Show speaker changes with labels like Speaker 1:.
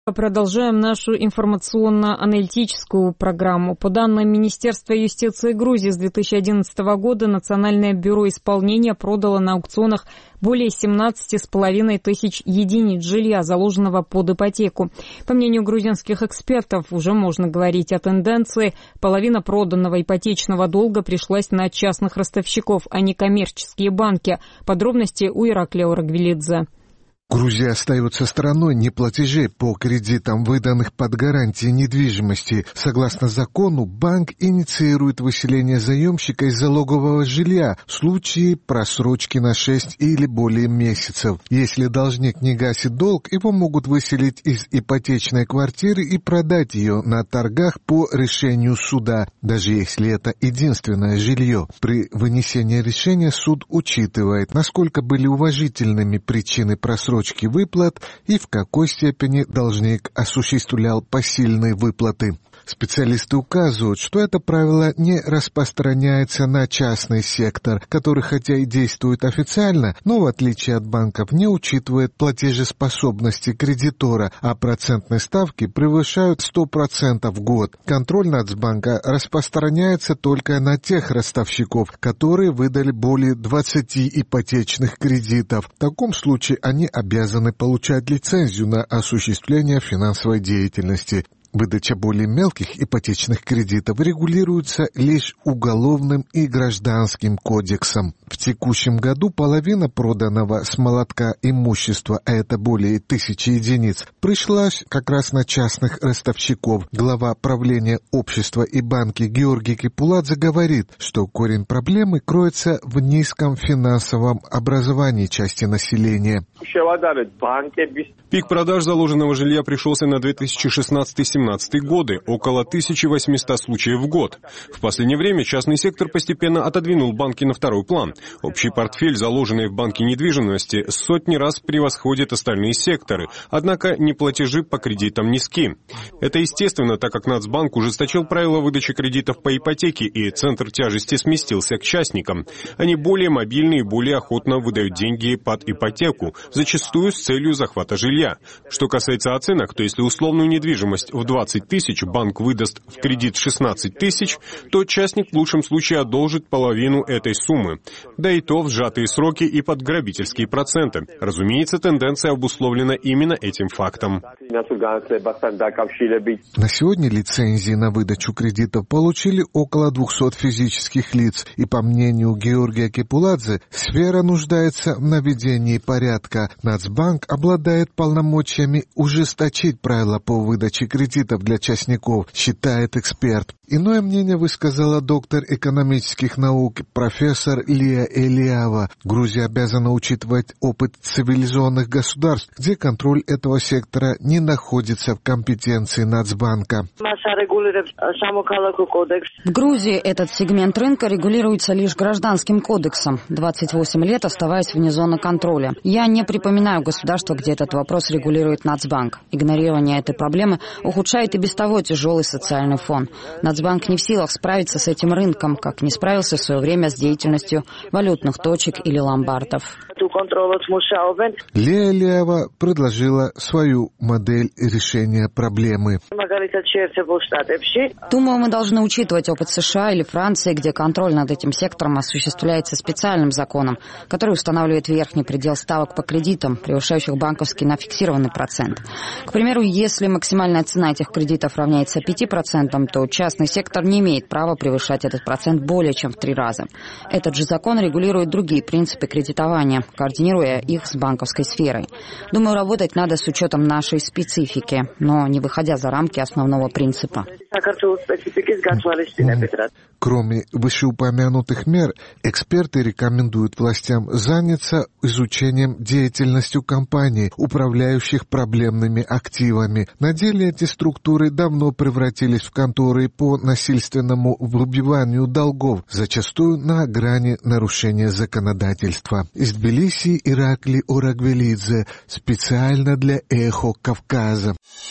Speaker 1: Продолжаем нашу информационно-аналитическую программу. По данным Министерства юстиции Грузии, с 2011 года Национальное бюро исполнения продало на аукционах более 17,5 тысяч единиц жилья, заложенного под ипотеку. По мнению грузинских экспертов, уже можно говорить о тенденции. Половина проданного ипотечного долга пришлась на частных ростовщиков, а не коммерческие банки. Подробности у Ираклия Орагвелидзе.
Speaker 2: Грузия остается страной неплатежей по кредитам, выданных под гарантией недвижимости. Согласно закону, банк инициирует выселение заемщика из залогового жилья в случае просрочки на 6 или более месяцев. Если должник не гасит долг, его могут выселить из ипотечной квартиры и продать ее на торгах по решению суда, даже если это единственное жилье. При вынесении решения суд учитывает, насколько были уважительными причины просрочки выплат и в какой степени должник осуществлял посильные выплаты. Специалисты указывают, что это правило не распространяется на частный сектор, который хотя и действует официально, но в отличие от банков не учитывает платежеспособности кредитора, а процентные ставки превышают 100% в год. Контроль Нацбанка распространяется только на тех ростовщиков, которые выдали более 20 ипотечных кредитов. В таком случае они обязаны получать лицензию на осуществление финансовой деятельности. Выдача более мелких ипотечных кредитов регулируется лишь уголовным и гражданским кодексом. В текущем году половина проданного с молотка имущества, а это более 1000 единиц, пришлась как раз на частных ростовщиков. Глава правления общества и банки Георгий Кепуладзе говорит, что корень проблемы кроется в низком финансовом образовании части населения.
Speaker 3: Пик продаж заложенного жилья пришелся на 2016-2017 годы, около 1800 случаев в год. В последнее время частный сектор постепенно отодвинул банки на второй план. Общий портфель, заложенный в банке недвижимости, сотни раз превосходит остальные секторы, однако неплатежи по кредитам низки. Это естественно, так как Нацбанк ужесточил правила выдачи кредитов по ипотеке, и центр тяжести сместился к частникам. Они более мобильны и более охотно выдают деньги под ипотеку, зачастую с целью захвата жилья. Что касается оценок, то если условную недвижимость в 20 тысяч банк выдаст в кредит 16 тысяч, то частник в лучшем случае одолжит половину этой суммы. Да и то в сжатые сроки и под грабительские проценты. Разумеется, тенденция обусловлена именно этим фактом.
Speaker 2: На сегодня лицензии на выдачу кредитов получили около 200 физических лиц, и по мнению Георгия Кепуладзе, сфера нуждается в наведении порядка. Нацбанк обладает полномочиями ужесточить правила по выдаче кредитов для частников, считает эксперт. Иное мнение высказала доктор экономических наук профессор Лия Элиава. Грузия обязана учитывать опыт цивилизованных государств, где контроль этого сектора не находится в компетенции Нацбанка.
Speaker 4: В Грузии этот сегмент рынка регулируется лишь гражданским кодексом, 28 лет оставаясь вне зоны контроля. Я не припоминаю государства, где этот вопрос регулирует Нацбанк. Игнорирование этой проблемы ухудшает и без того тяжелый социальный фон. Нацбанк не в силах справиться с этим рынком, как не справился в свое время с деятельностью валютных точек или ломбардов.
Speaker 2: Лия Элиава предложила свою модель решения проблемы.
Speaker 4: Думаю, мы должны учитывать опыт США или Франции, где контроль над этим сектором осуществляется специальным законом, который устанавливает верхний предел ставок по кредитам, превышающих банковский на фиксированный процент. К примеру, если максимальная цена этих кредитов равняется 5%, то частный сектор не имеет права превышать этот процент более чем в 3 раза. Этот же закон регулирует другие принципы кредитования, координируя их с банковской сферой. Думаю, работать надо с учетом нашей специфики, но не выходя за рамки основного принципа.
Speaker 2: Кроме вышеупомянутых мер, эксперты рекомендуют властям заняться изучением деятельности компаний, управляющих проблемными активами. На деле эти структуры давно превратились в конторы по насильственному выбиванию долгов, зачастую на грани нарушения законодательства. Из Тбилиси Ираклий Орагвелидзе, специально для «Эхо Кавказа».